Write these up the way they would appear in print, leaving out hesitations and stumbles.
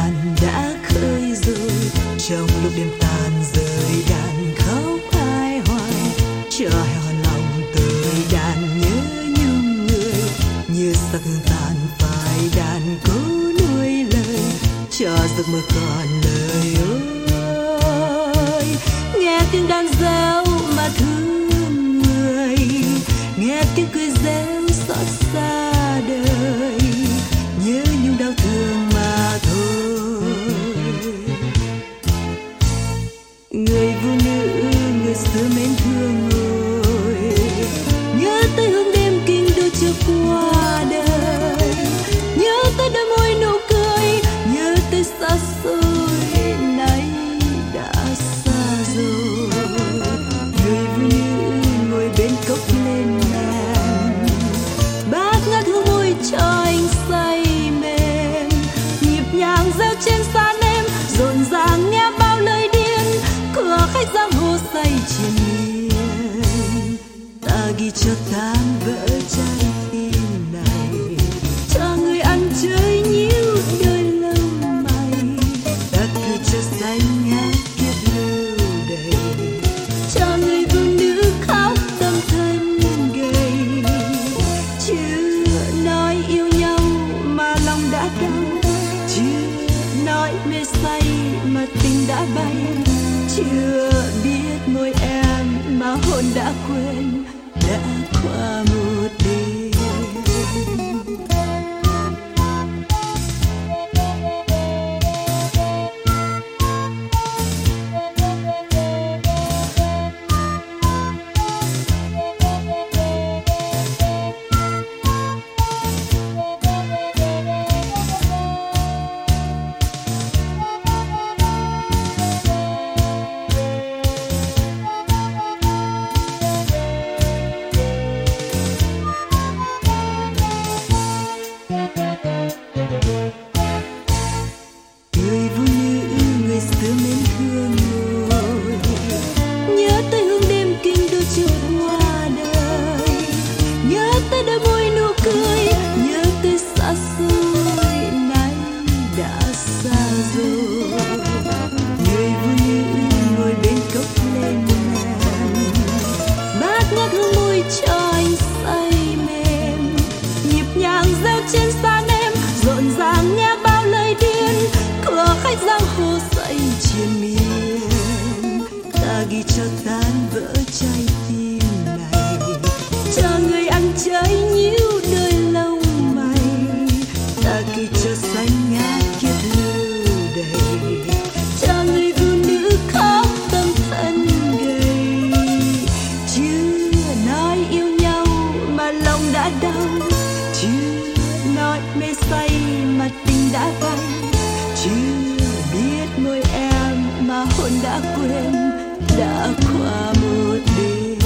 đàn đã khơi rồi trong lúc đêm tàn rơi, đàn khóc ai hoài chờ heo lòng tới, đàn nhớ nhung người như sắc hương tàn phai, đàn cố nuôi lời cho giấc mơ còn lời ơi. Nghe tiếng đàn réo mà thương người, nghe tiếng cười réo xót xa đời, nhớ nhung đau thương mà thôi. Người phụ nữ người xưa mến thương người, nhớ tới hương đêm kinh đô chưa qua đời, nhớ tới đôi môi nụ cười, nhớ tới xa xôi nay đã xa rồi. Người phụ nữ ngồi bên cốc lên ngàn, bát ngát hương môi cho anh say mềm, nhịp nhàng reo trên sàn em rộn ràng nghe bao lời điên, cửa khách giang hồ say triền miên. Ta ghi cho tan vỡ trái tim này, cho người ăn chơi nhiêu đời lâu mày, ta cứ cho xanh ngát kiếp lưu đầy, cho người phụ nữ khóc tâm thân gầy. Chưa nói yêu nhau mà lòng đã đau, chưa nói mê say mà tình đã bay, chưa biết môi em mà hồn đã quên, đã qua một đêm. Người phụ nữ người xưa mến thương người, nhớ tới hương đêm kinh đô chưa qua đời, nhớ tới đôi môi nụ cười, nhớ tới xa xôi nay đã xa rồi. Người phụ nữ ngồi bên cốc lên ngàn, bát ngát hương môi cho anh say mềm, nhịp nhàng reo trên sàn em rộn ràng nghe bao lời điên, cửa khách giang hồ say triền miên. Ta ghi cho tan vỡ trái tim này, cho người ăn chơi nhiêu đời lâu mày, ta ghi cho xanh ngát kiếp lưu đầy, cho người phụ nữ khóc tâm thân gầy. Chưa nói yêu nhau mà lòng đã đau, chưa nói mê say mà tình đã bay, chưa biết môi em mà hồn đã quên, đã qua một đêm.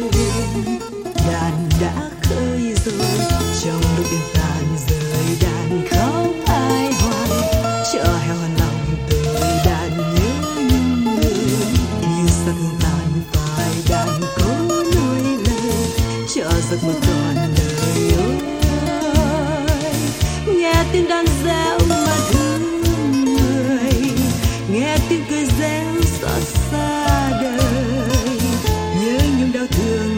Đàn đã khơi rồi trong lúc đêm tàn rơi, đàn khóc ai hoài chờ heo hằn lòng tới, đàn nhớ nhung người như sắc hương tàn phai, đàn cố nuôi lời cho giấc mơ còn lời ơi. Nghe tiếng đàn réo mà thương người, nghe tiếng cười réo xót xa đời, nhớ nhung đau thương